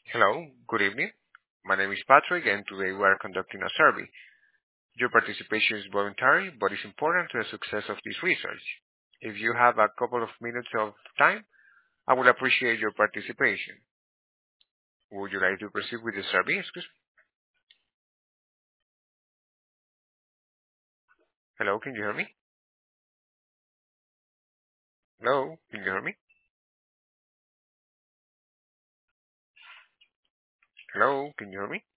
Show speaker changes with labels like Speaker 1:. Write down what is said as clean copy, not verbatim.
Speaker 1: Hello, good evening. My name is Patrick, and today we are conducting a survey. Your participation is voluntary, but is important to the success of this research. If you have a couple of minutes of time, I would appreciate your participation. Would you like to proceed with the survey? Excuse me. Hello, can you hear me? Hello, can you hear me? Hello, can you hear me?